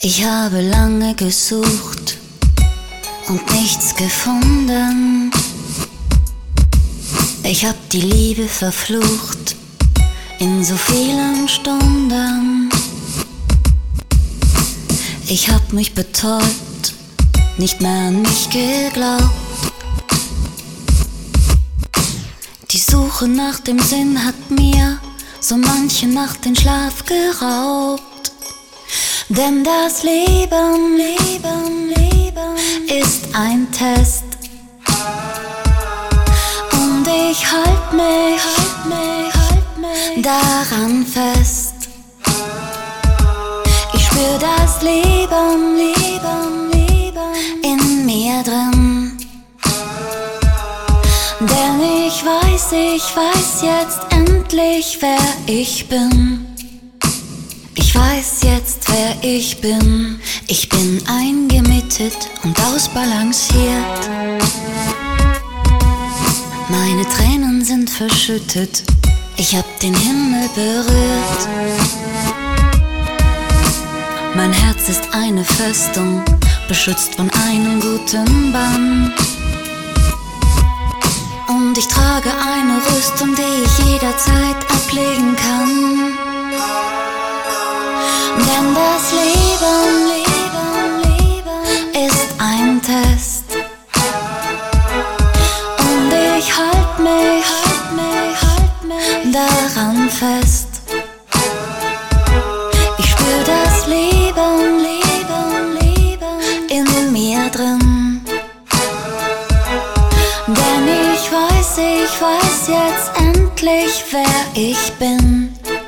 Ich habe lange gesucht und nichts gefunden. Ich hab die Liebe verflucht in so vielen Stunden. Ich hab mich betäubt, nicht mehr an mich geglaubt. Die Suche nach dem Sinn hat mir so manche Nacht den Schlaf geraubt. Denn das Leben ist ein Test. Und ich halt mich daran fest. Ich spür das Leben in mir drin. Denn ich weiß jetzt endlich, wer ich bin. Ich weiß jetzt, wer ich bin. Ich bin eingemietet und ausbalanciert. Meine Tränen sind verschüttet. Ich hab den Himmel berührt. Mein Herz ist eine Festung, beschützt von einem guten Bann. Und ich trage eine Rüstung, die ich jederzeit ablegen kann. Denn das Leben ist ein Test. Und ich halt mich daran fest. Ich spür das Leben in mir drin. Denn ich weiß jetzt endlich, wer ich bin.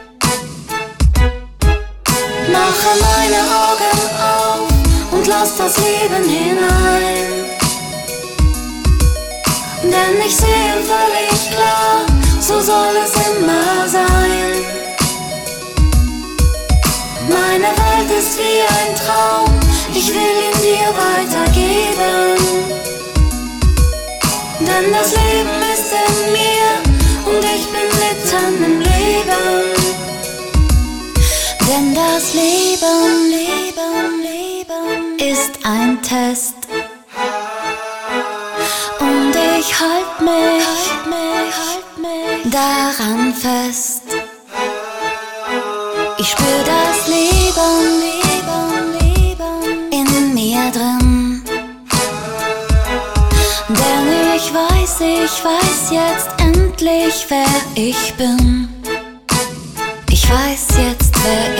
Mache meine Augen auf und lass das Leben hinein. Denn ich sehe völlig klar, so soll es immer sein. Meine Welt ist wie ein Traum, ich will ihn dir weitergeben. Denn das Leben ist in mir und ich bin mitten im Leben. Denn das Leben ist ein Test. Und ich halt mich daran fest. Ich spür das Leben in mir drin. Denn ich weiß jetzt endlich, wer ich bin. Ich weiß jetzt, wer